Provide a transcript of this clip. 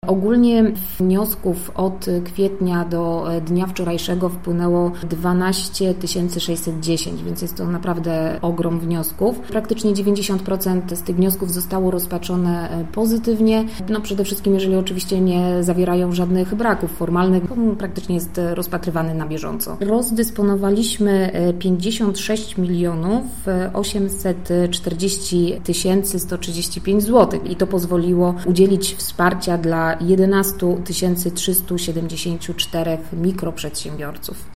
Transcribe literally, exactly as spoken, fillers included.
Ogólnie wniosków od kwietnia do dnia wczorajszego wpłynęło dwanaście tysięcy sześćset dziesięć, więc jest to naprawdę ogrom wniosków. Praktycznie dziewięćdziesiąt procent z tych wniosków zostało rozpatrzone pozytywnie. No przede wszystkim, jeżeli oczywiście nie zawierają żadnych braków formalnych, praktycznie jest rozpatrywany na bieżąco. Rozdysponowaliśmy pięćdziesiąt sześć milionów osiemset czterdzieści tysięcy sto trzydzieści pięć złotych i to pozwoliło udzielić wsparcia dla jedenaście tysięcy trzysta siedemdziesiąt cztery mikroprzedsiębiorców.